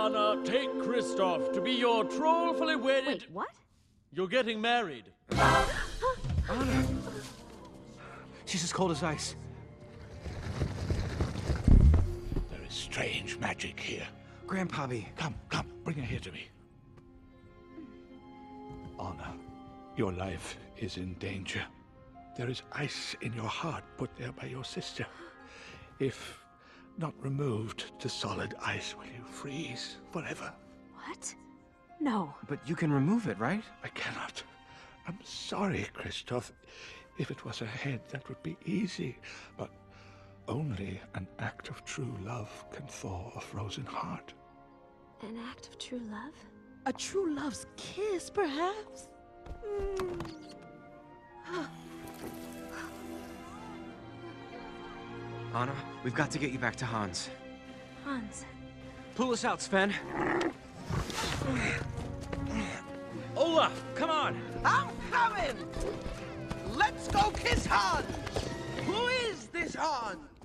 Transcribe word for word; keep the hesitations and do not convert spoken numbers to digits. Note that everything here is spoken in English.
Anna, take Kristoff to be your trollfully wedded... Wait, what? You're getting married. Anna! She's as cold as ice. There is strange magic here. Grandpappy. Come, come, bring her here to me. Anna, your life is in danger. There is ice in your heart put there by your sister. If not removed to solid ice, will you freeze forever? What? No. But you can remove it, right? I cannot. I'm sorry, Kristoff. If it was a head, that would be easy. But only an act of true love can thaw a frozen heart. An act of true love? A true love's kiss, perhaps? Mm. Anna, we've got to get you back to Hans. Hans. Pull us out, Sven. Olaf, come on! I'm coming! Let's go kiss Hans! Who is this Hans?